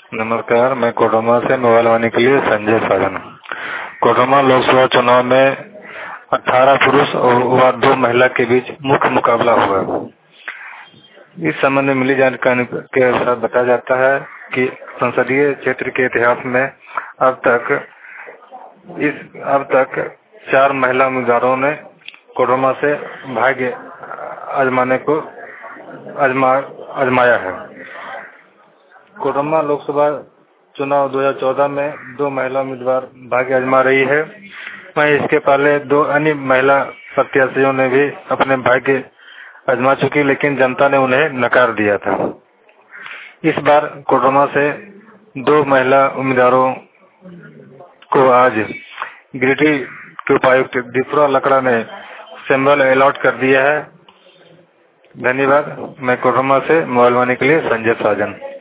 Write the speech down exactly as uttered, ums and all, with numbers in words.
नमस्कार, मैं कोडरमा से मोबाइल वाणी के लिए संजय साधन। कोडरमा लोकसभा चुनाव में अठारह पुरुष और दो महिला के बीच मुख्य मुकाबला हुआ। इस संबंध में मिली जानकारी के अनुसार बताया जाता है कि संसदीय क्षेत्र के इतिहास में अब तक इस अब तक चार महिला उम्मीदवारों ने कोडरमा से भाग्य आजमाने को आजमा आजमाया है। कोडरमा लोकसभा चुनाव दो हज़ार चौदह में दो महिला उम्मीदवार भाग्य आजमा रही है। वहीं इसके पहले दो अन्य महिला प्रत्याशियों ने भी अपने भाग्य आजमा चुकी, लेकिन जनता ने उन्हें नकार दिया था। इस बार कोडरमा से दो महिला उम्मीदवारों को आज गिरिडीह के उपायुक्त दीपुरा लकड़ा ने सिंबल अलॉट कर दिया है। धन्यवाद। मैं कोडरमा से मोबाइल वाणी के लिए संजय साजन।